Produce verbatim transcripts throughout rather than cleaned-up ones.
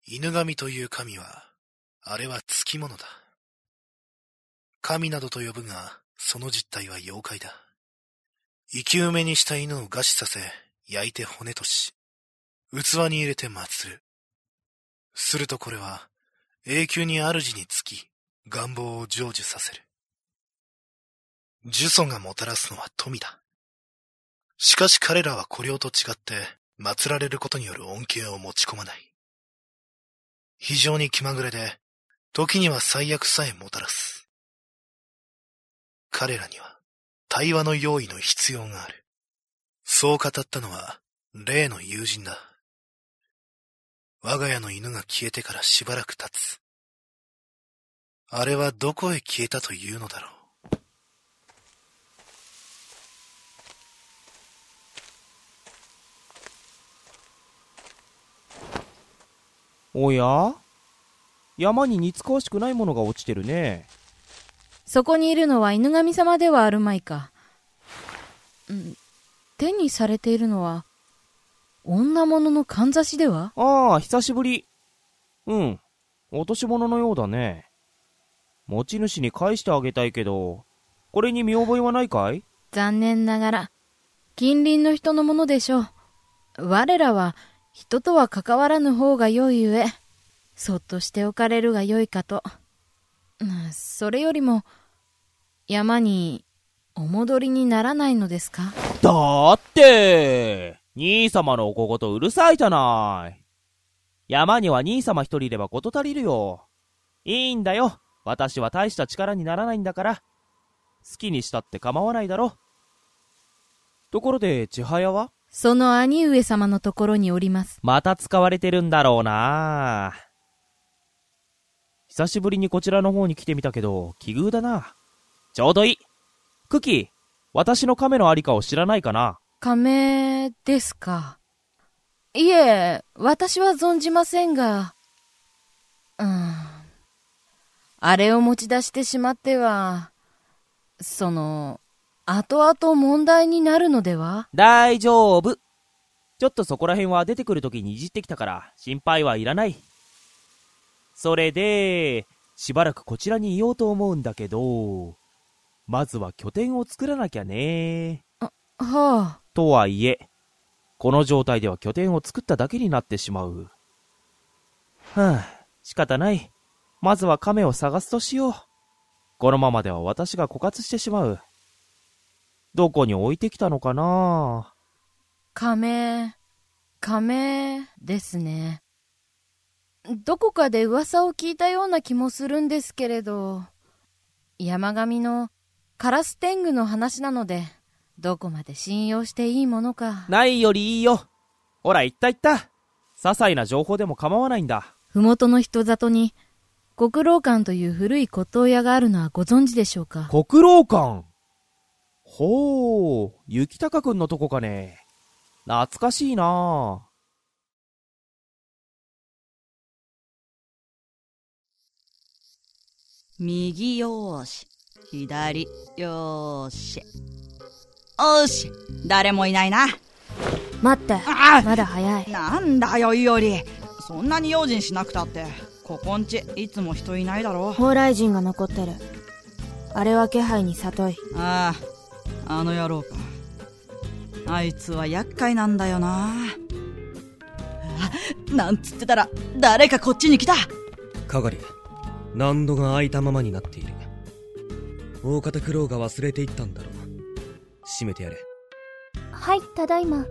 犬神という神は、あれはつきものだ。神などと呼ぶが、その実態は妖怪だ。生き埋めにした犬を餓死させ、焼いて骨とし、器に入れて祀る。するとこれは、永久に主につき、願望を成就させる。呪詛がもたらすのは富だ。しかし彼らは古霊と違って、祀られることによる恩恵を持ち込まない。非常に気まぐれで、時には最悪さえもたらす。彼らには、対話の用意の必要がある。そう語ったのは、例の友人だ。我が家の犬が消えてからしばらく経つ。あれはどこへ消えたというのだろう。 おや？山に似つかわしくないものが落ちてるね。 そこにいるのは犬神様ではあるまいか。ん、手にされているのは女物のかんざしでは？ ああ、久しぶり。うん、落とし物のようだね。持ち主に返してあげたいけど、これに見覚えはないかい？ 残念ながら近隣の人のものでしょう。我らは人とは関わらぬ方が良いゆえ、そっとしておかれるが良いかと。それよりも山にお戻りにならないのですか？ だって兄様のお小言うるさいじゃない。山には兄様一人いればこと足りるよ。いいんだよ、私は大した力にならないんだから。好きにしたって構わないだろ。ところで千早は？ その兄上様のところにおります。 また使われてるんだろうな。久しぶりにこちらの方に来てみたけど奇遇だな。ちょうどいい。クッキー、私の亀のありかを知らないかな？ 亀ですか。いえ、私は存じませんが、うん、あれを持ち出してしまっては、その後々問題になるのでは？ 大丈夫。ちょっとそこら辺は出てくるときにいじってきたから心配はいらない。それでしばらくこちらにいようと思うんだけど、まずは拠点を作らなきゃね。 あ、はあ。 とはいえこの状態では拠点を作っただけになってしまう。はあ、仕方ない。まずは亀を探すとしよう。このままでは私が枯渇してしまう。どこに置いてきたのかな？ 亀、亀ですね。どこかで噂を聞いたような気もするんですけれど、山上のカラス天狗の話なので、どこまで信用していいものか。 ないよりいいよ。ほら、言った言った。些細な情報でも構わないんだ。 ふもとの人里に国老館という古い骨董屋があるのはご存知でしょうか？ 国老館。ほう、雪高くんのとこかね。懐かしいな。 右よーし、左よーし。おーし、誰もいないな。 待って、 あまだ早い。 なんだよ、いおり。そんなに用心しなくたって、ここんちいつも人いないだろ。 蓬莱人が残ってる。あれは気配に里い。 ああ、あの野郎か。あいつは厄介なんだよな。あ、なんつってたら誰かこっちに来た。 かがり、難度が空いたままになっている。大方九郎が忘れていったんだろう。閉めてやれ。 はい、ただいま。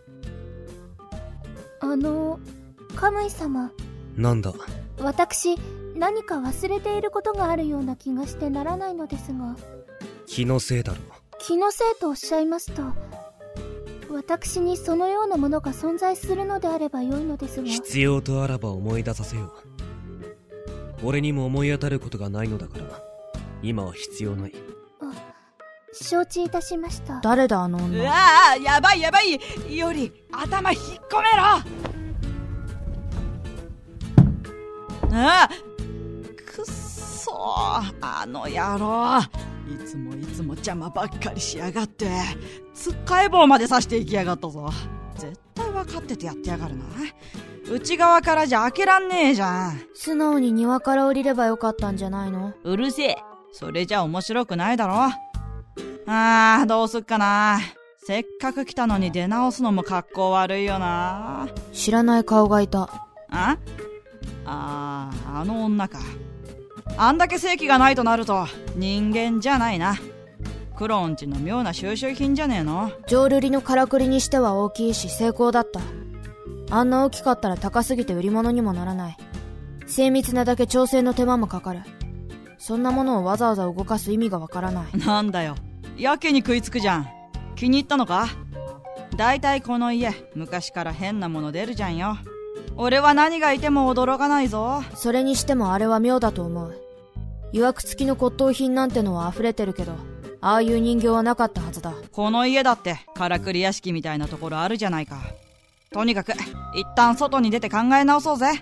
あの、カムイ様。 なんだ？ 私、何か忘れていることがあるような気がしてならないのですが。 気のせいだろう。 気のせいとおっしゃいますと、私にそのようなものが存在するのであればよいのですが。 必要とあらば思い出させよう。俺にも思い当たることがないのだから、今は必要ない。 あ、承知いたしました。 誰だあの女。 うわあ、やばいやばい。いおり、頭引っ込めろ。ああ、くっそー、あの野郎。いつもいつも邪魔ばっかりしやがって、つっかえ棒まで刺していきやがったぞ。絶対分かっててやってやがるな。 内側からじゃ開けらんねえじゃん。 素直に庭から降りればよかったんじゃないの？ うるせえ。それじゃ面白くないだろ。あー、どうすっかな。せっかく来たのに出直すのも格好悪いよな。 知らない顔がいた。 ああー、あの女か。あんだけ正気がないとなると人間じゃないな。クローンチの妙な収集品じゃねえの。 浄瑠璃のからくりにしては大きいし成功だった。あんな大きかったら高すぎて売り物にもならない。精密なだけ調整の手間もかかる。そんなものをわざわざ動かす意味がわからない。 なんだよ、やけに食いつくじゃん。気に入ったのか？だいたいこの家昔から変なもの出るじゃんよ。俺は何がいても驚かないぞ。 それにしてもあれは妙だと思う。曰く付きの骨董品なんてのは溢れてるけど、ああいう人形はなかったはずだ。 この家だってからくり屋敷みたいなところあるじゃないか。とにかく一旦外に出て考え直そうぜ。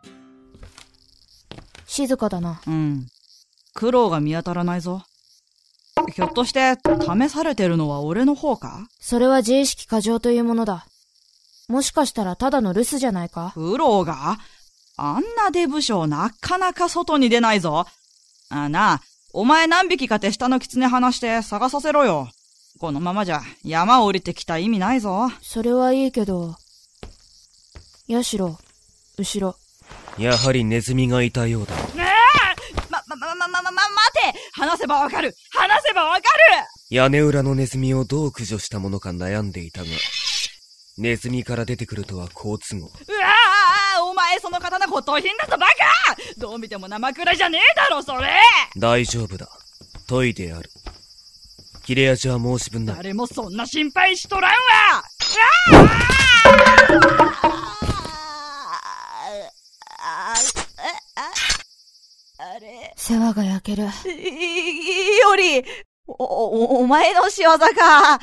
静かだな。 うん、苦労が見当たらないぞ。ひょっとして試されてるのは俺の方か？ それは自意識過剰というものだ。もしかしたらただの留守じゃないか？ 苦労が？あんなデブ将なかなか外に出ないぞ。あなあ、お前何匹か手下の狐離して探させろよ。このままじゃ山を降りてきた意味ないぞ。 それはいいけど、社、後ろ。 やはりネズミがいたようだ。 ねえ、ま、ま、ま、ま、ま、ま、待て。話せばわかる。話せばわかる。 屋根裏のネズミをどう駆除したものか悩んでいたが、ネズミから出てくるとは好都合。 うわあ、お前その刀骨董品だとバカ。どう見ても生蔵じゃねえだろそれ。大丈夫だ、研いである。切れ味は申し分ない。 誰もそんな心配しとらんわ。あれ、 世話が焼ける。 い、いより、お、お、お前の仕業か。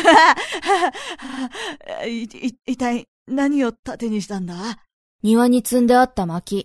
い、い、一体何を盾にしたんだ？ 庭に積んであった薪。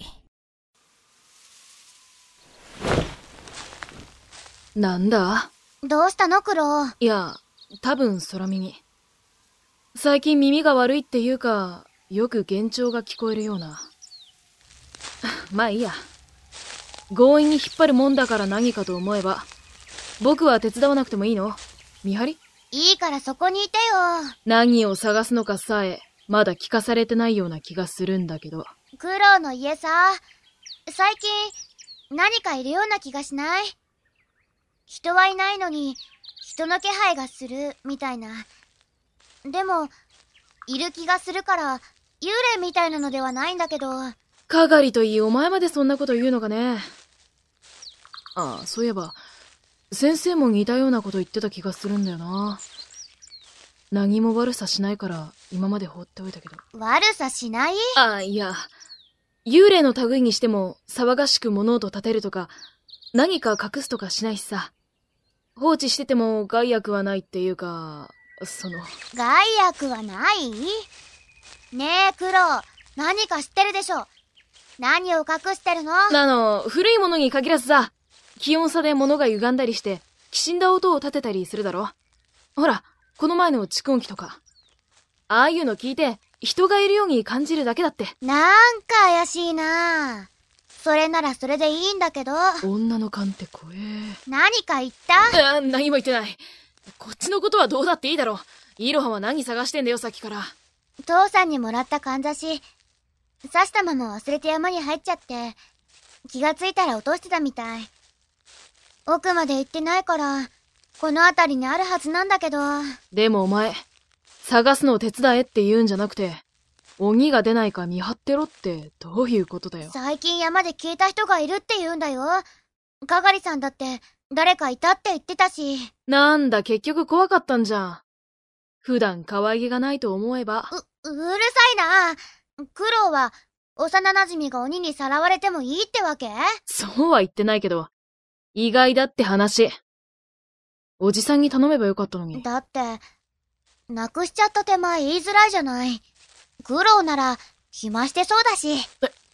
なんだ？ どうしたのクロ？ いや、多分空耳。最近耳が悪いっていうか、よく幻聴が聞こえるような。まあいいや。強引に引っ張るもんだから何かと思えば、僕は手伝わなくてもいいの？見張り？ いいからそこにいてよ。 何を探すのかさえ、まだ聞かされてないような気がするんだけど。 クロの家さ、最近何かいるような気がしない？人はいないのに人の気配がするみたいな。でもいる気がするから幽霊みたいなのではないんだけど。 かがりといい、お前までそんなこと言うのかね。ああ、そういえば先生も似たようなこと言ってた気がするんだよな。何も悪さしないから今まで放っておいたけど。 悪さしない？ ああ、いや、幽霊の類にしても騒がしく物音立てるとか何か隠すとかしないしさ。放置してても害悪はないっていうか、その。 害悪はない？ねえクロ、何か知ってるでしょ？何を隠してるの？ あの、古いものに限らずさ、気温差で物が歪んだりして、きしんだ音を立てたりするだろ。ほら、この前の蓄音機とか。ああいうの聞いて、人がいるように感じるだけだって。 なんか怪しいな。それならそれでいいんだけど。 女の勘って怖え。 何か言った？ あ、何も言ってない。こっちのことはどうだっていいだろ。イロハは何探してんだよ、さっきから。 父さんにもらったかんざし、刺したまま忘れて山に入っちゃって、気がついたら落としてたみたい。奥まで行ってないから、この辺りにあるはずなんだけど。 でもお前、探すのを手伝えって言うんじゃなくて、鬼が出ないか見張ってろってどういうことだよ。 最近山で消えた人がいるって言うんだよ。かがりさんだって誰かいたって言ってたし。 なんだ、結局怖かったんじゃん。普段可愛げがないと思えば。 う、うるさいな。クロウは幼馴染が鬼にさらわれてもいいってわけ？ そうは言ってないけど、意外だって話。おじさんに頼めばよかったのに。 だって、なくしちゃった手前言いづらいじゃない。クロウなら暇してそうだし。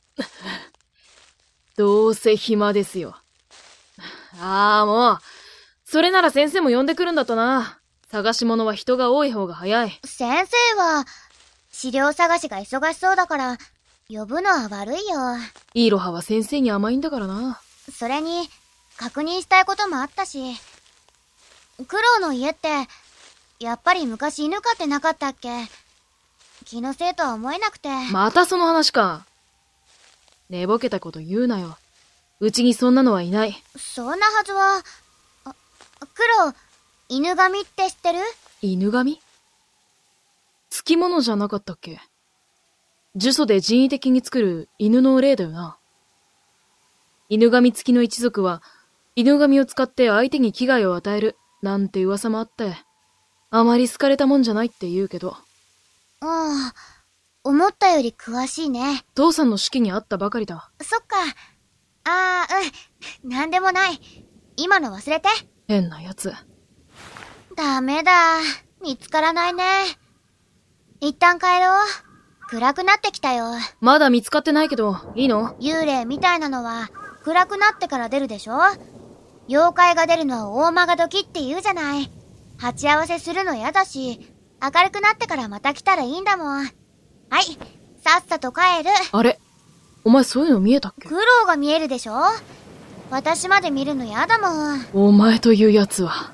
どうせ暇ですよ。ああ、もう。それなら先生も呼んでくるんだとな。探し物は人が多い方が早い。 先生は、資料探しが忙しそうだから、 呼ぶのは悪いよ。 イロハは先生に甘いんだからな。 それに、確認したいこともあったし。クロウの家って、やっぱり昔犬飼ってなかったっけ？気のせいとは思えなくて。 またその話か。寝ぼけたこと言うなよ。うちにそんなのはいない。 そんなはずは、あ、クロウ、犬神って知ってる？ 犬神？つきものじゃなかったっけ？呪詛で人為的に作る犬の霊だよな。犬神付きの一族は、犬神を使って相手に危害を与える、なんて噂もあって、あまり好かれたもんじゃないって言うけど。 ああ、思ったより詳しいね。 父さんの式にあったばかりだ。 そっか。ああ、うん。なんでもない。今の忘れて。 変なやつ。 ダメだ。見つからないね。一旦帰ろう。暗くなってきたよ。 まだ見つかってないけど、いいの？ 幽霊みたいなのは、暗くなってから出るでしょ？妖怪が出るのは大間が時って言うじゃない。鉢合わせするの嫌だし、明るくなってからまた来たらいいんだもん。はい、さっさと帰る。 あれ？お前そういうの見えたっけ？ 苦労が見えるでしょ？私まで見るの嫌だもん。 お前というやつは。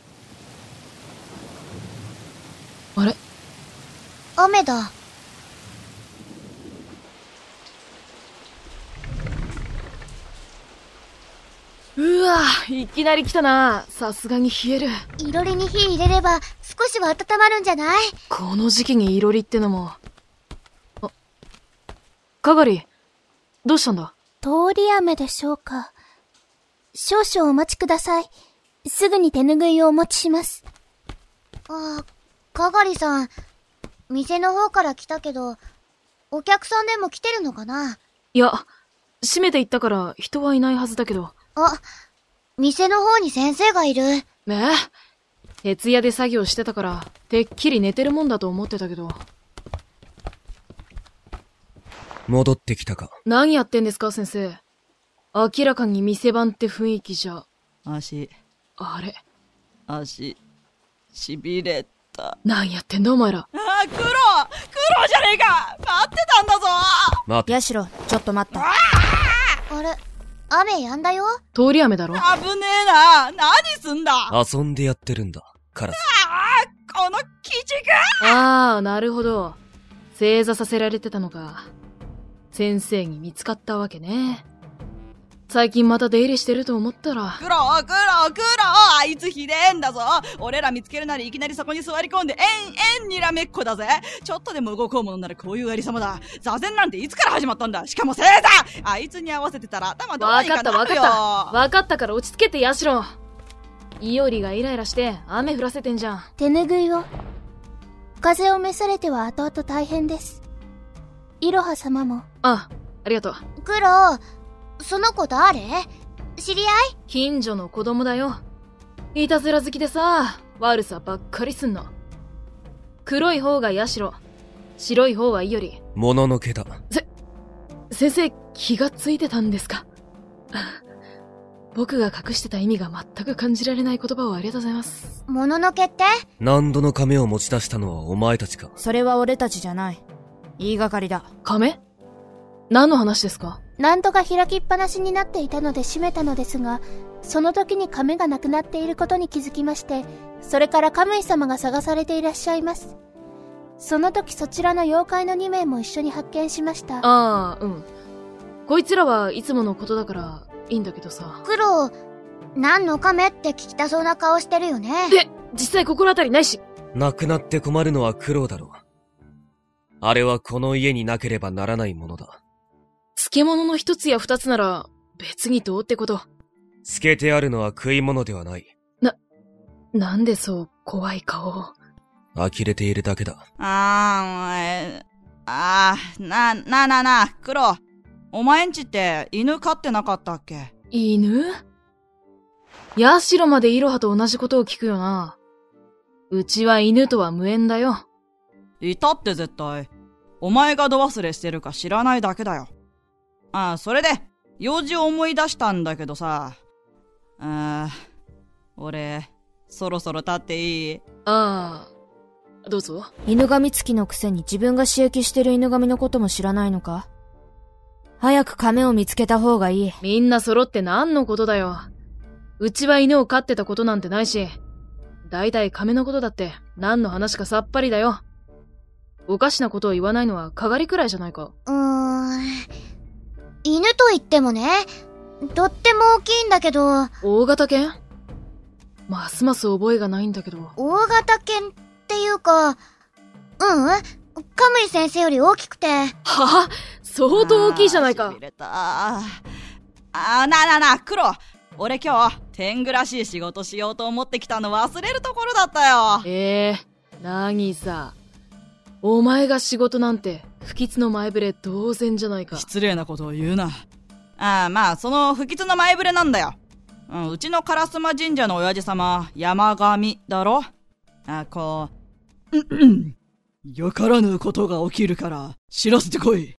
あれ？ 雨だ。 うわ、いきなり来たな。さすがに冷える。 いろりに火入れれば少しは温まるんじゃない？ この時期にいろりってのも。あ、かがり、どうしたんだ？ 通り雨でしょうか。少々お待ちください。すぐに手ぬぐいをお持ちします。 ああ、かがりさん、店の方から来たけど、お客さんでも来てるのかな？ いや、閉めていったから人はいないはずだけど。 あ、店の方に先生がいる。 ええ、徹夜で作業してたから、てっきり寝てるもんだと思ってたけど。 戻ってきたか。 何やってんですか、先生。明らかに店番って雰囲気じゃ。 足。 あれ。 足、痺れた。 何やってんだ、お前ら。 ああ、黒黒じゃねえか。待ってたんだぞ。 待て。 ヤシロ、ちょっと待った。 あれ、雨止んだよ。 通り雨だろ。 危ねえな。何すんだ。 遊んでやってるんだ、カラス。 ああ、この鬼畜。 ああ、なるほど。正座させられてたのか。先生に見つかったわけね。最近また出入りしてると思ったら。 黒、黒、黒、あいつひでえんだぞ。俺ら見つけるなりいきなりそこに座り込んで、えんえんにらめっこだぜ。ちょっとでも動こうものならこういうありさまだ。座禅なんていつから始まったんだ。しかも正座。あいつに合わせてたら頭どうにかなるよ。 わかったわかった。わかったから落ち着けてヤシロ。イオリがイライラして雨降らせてんじゃん。 手ぬぐいを。風を召されては後々大変です。イロハ様も。 あ、ありがとう。 黒、その子誰？知り合い？ 近所の子供だよ。いたずら好きでさ、悪さばっかりすんの。黒い方がヤシロ、白い方はイオリ。 もののけだ。 せ、先生気がついてたんですか？僕が隠してた意味が全く感じられない言葉をありがとうございます。 もののけって？ 何度の亀を持ち出したのはお前たちか。 それは俺たちじゃない。言いがかりだ。 亀？何の話ですか？ 何度か開きっぱなしになっていたので閉めたのですが、その時に亀がなくなっていることに気づきまして、それからカムイ様が探されていらっしゃいます。その時そちらの妖怪のにめいも一緒に発見しました。 ああ、うん。こいつらはいつものことだからいいんだけどさ。 黒、何の亀って聞きたそうな顔してるよね。 で、実際心当たりないし。 亡くなって困るのは苦労だろう。あれはこの家になければならないものだ。 漬物の一つや二つなら別にどうってこと。 漬けてあるのは食い物ではない。 な、なんでそう怖い顔を。 呆れているだけだ。 あー、お前、あー、な、な、な、な、黒。お前んちって犬飼ってなかったっけ？ 犬？ヤシロまでイロハと同じことを聞くよな。うちは犬とは無縁だよ。 いたって絶対。お前がど忘れしてるか知らないだけだよ。ああ、それで、用事を思い出したんだけどさ。ああ、俺、そろそろ立っていい？ ああ、どうぞ。 犬神付きのくせに自分が刺激してる犬神のことも知らないのか？ 早く亀を見つけた方がいい。 みんな揃って何のことだよ。うちは犬を飼ってたことなんてないし、だいたい亀のことだって何の話かさっぱりだよ。おかしなことを言わないのはかがりくらいじゃないか。 うーん。犬と言ってもね、とっても大きいんだけど。 大型犬？ますます覚えがないんだけど。 大型犬っていうか、ううん、カムイ先生より大きくて。 はは、相当大きいじゃないか。 あー、しびれた。あー、なあなあなあ、クロ。俺今日、天狗らしい仕事しようと思ってきたの忘れるところだったよ。 ええー、なぎさ。お前が仕事なんて、不吉の前触れ同然じゃないか。 失礼なことを言うな。ああ、まあ、その不吉の前触れなんだよ。うん、うちの烏丸神社の親父様、山神だろ。あ、こう、うんうん。よからぬことが起きるから、知らせてこい。って、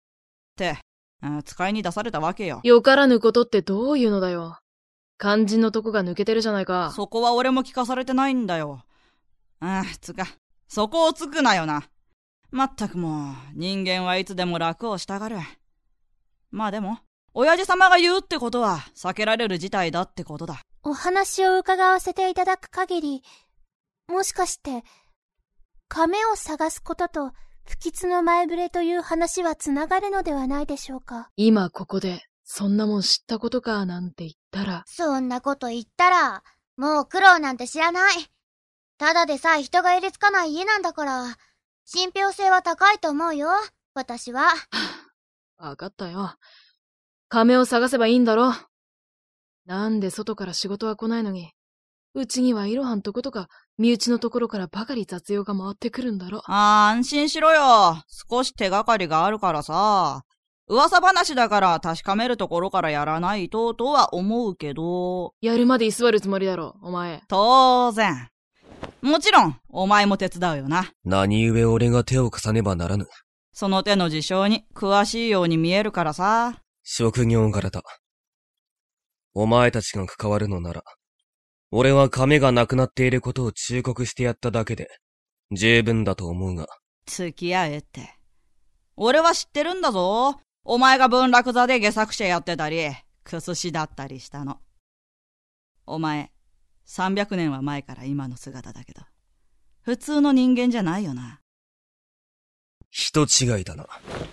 あ、使いに出されたわけよ。 よからぬことってどういうのだよ。肝心のとこが抜けてるじゃないか。 そこは俺も聞かされてないんだよ。ああ、つか、そこをつくなよな。まったくもう、人間はいつでも楽をしたがる。まあでも、親父様が言うってことは、避けられる事態だってことだ。 お話を伺わせていただく限り、もしかして、亀を探すことと、不吉の前触れという話はつながるのではないでしょうか。 今ここで、そんなもん知ったことかなんて言ったら。 そんなこと言ったら、もう苦労なんて知らない。ただでさえ人が入れつかない家なんだから、信憑性は高いと思うよ、私は。 わかったよ。亀を探せばいいんだろ。なんで外から仕事は来ないのに、うちにはいろはんとことか、身内のところからばかり雑用が回ってくるんだろ。 あー、安心しろよ。少し手がかりがあるからさ。噂話だから確かめるところからやらないと、とは思うけど。 やるまで居座るつもりだろ、お前。 当然。もちろん、お前も手伝うよな。 何故俺が手を貸さねばならぬ。 その手の事象に詳しいように見えるからさ。 職業柄だ。お前たちが関わるのなら、俺は亀がなくなっていることを忠告してやっただけで、十分だと思うが。 付き合えって。俺は知ってるんだぞ。お前が文楽座で下作者やってたり、クスシだったりしたの。お前、三百年は前から今の姿だけど、普通の人間じゃないよな。 人違いだな。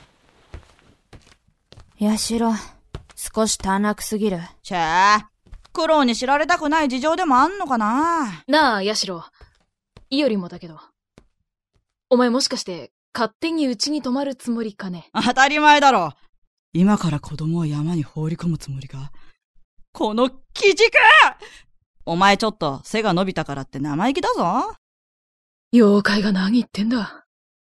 ヤシロ、少し短絡すぎる。 ちゃあ、苦労に知られたくない事情でもあんのかな。 なあ、ヤシロ。いよりもだけど。お前もしかして、勝手にうちに泊まるつもりかね。 当たり前だろ。今から子供を山に放り込むつもりか。この鬼畜！お前ちょっと背が伸びたからって生意気だぞ。 妖怪が何言ってんだ。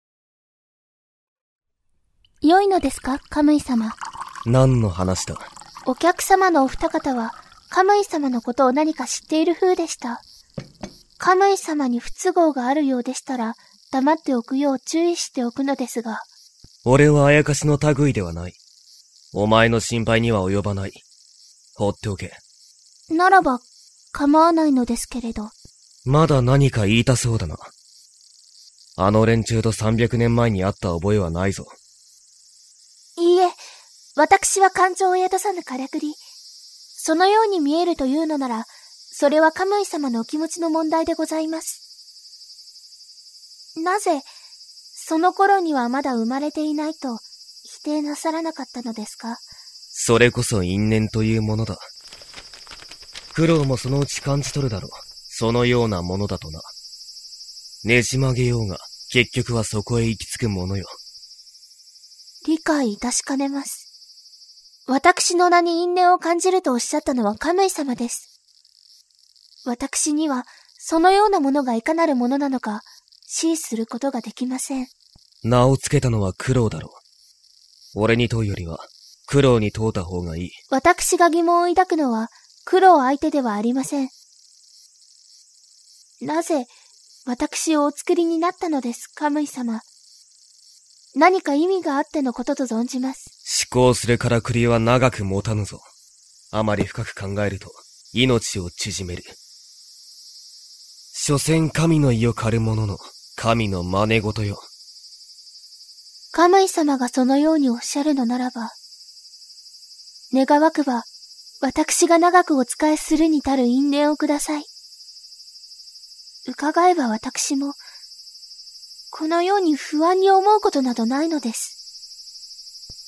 良いのですか、カムイ様。 何の話だ。 お客様のお二方は、カムイ様のことを何か知っている風でした。カムイ様に不都合があるようでしたら、黙っておくよう注意しておくのですが。 俺はあやかしの類ではない。お前の心配には及ばない。放っておけ。 ならば、構わないのですけれど。 まだ何か言いたそうだな。あの連中と三百年前に会った覚えはないぞ。 いいえ、私は感情を宿さぬからくり。そのように見えるというのなら、それはカムイ様のお気持ちの問題でございます。なぜ、その頃にはまだ生まれていないと否定なさらなかったのですか？ それこそ因縁というものだ。苦労もそのうち感じ取るだろう。そのようなものだとな。ねじ曲げようが、結局はそこへ行き着くものよ。 理解いたしかねます。私の名に因縁を感じるとおっしゃったのはカムイ様です。私には、そのようなものがいかなるものなのか、視することができません。 名をつけたのは苦労だろう。俺に問うよりは、苦労に問うた方がいい。 私が疑問を抱くのは、苦労相手ではありません。なぜ、私をお作りになったのです、カムイ様。何か意味があってのことと存じます。 思考するからくりは長く持たぬぞ。あまり深く考えると、命を縮める。所詮神の意を狩る者の、神の真似事よ。 カムイ様がそのようにおっしゃるのならば、 願わくば、私が長くお仕えするに足る因縁をください。伺えば私も、このように不安に思うことなどないのです。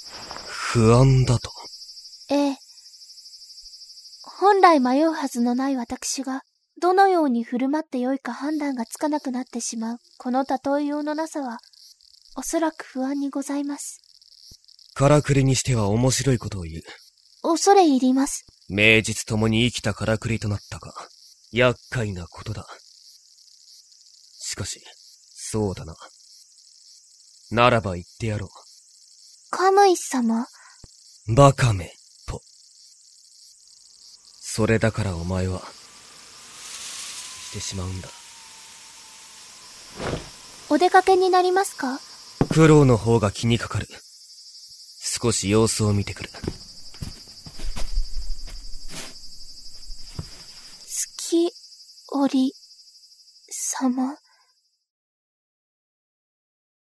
不安だと？ ええ。本来迷うはずのない私が、どのように振る舞ってよいか判断がつかなくなってしまう、この例えようのなさは、おそらく不安にございます。 からくりにしては面白いことを言う。 恐れ入ります。 名実ともに生きたからくりとなったが、厄介なことだ。しかし、そうだな。ならば言ってやろう。 カムイ様？ バカめ、と。それだからお前は、してしまうんだ。 お出かけになりますか？ 苦労の方が気にかかる。少し様子を見てくる。 月折様。